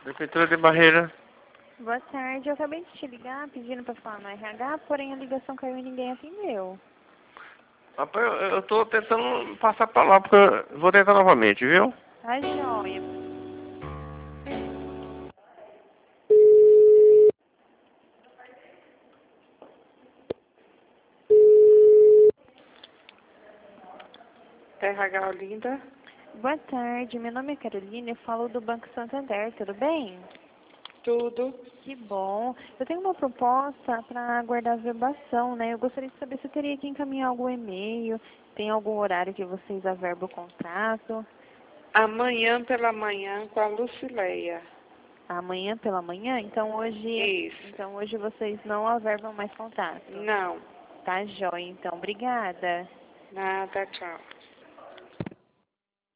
Prefeitura de Barreira. Boa tarde, eu acabei de te ligar pedindo pra falar no RH, porém a ligação caiu e ninguém atendeu. Rapaz, eu tô tentando passar pra lá, porque eu vou tentar novamente, viu? Tá joia. TRH Olinda. Boa tarde, meu nome é Carolina, eu falo do Banco Santander, tudo bem? Tudo. Que bom. Eu tenho uma proposta para aguardar a verbação, né? Eu gostaria de saber se eu teria que encaminhar algum e-mail, tem algum horário que vocês averbam o contrato. Amanhã pela manhã com a Lucileia. Amanhã pela manhã? Isso. Então hoje vocês não averbam mais contrato. Não. Tá joia, então. Obrigada. Nada, tchau.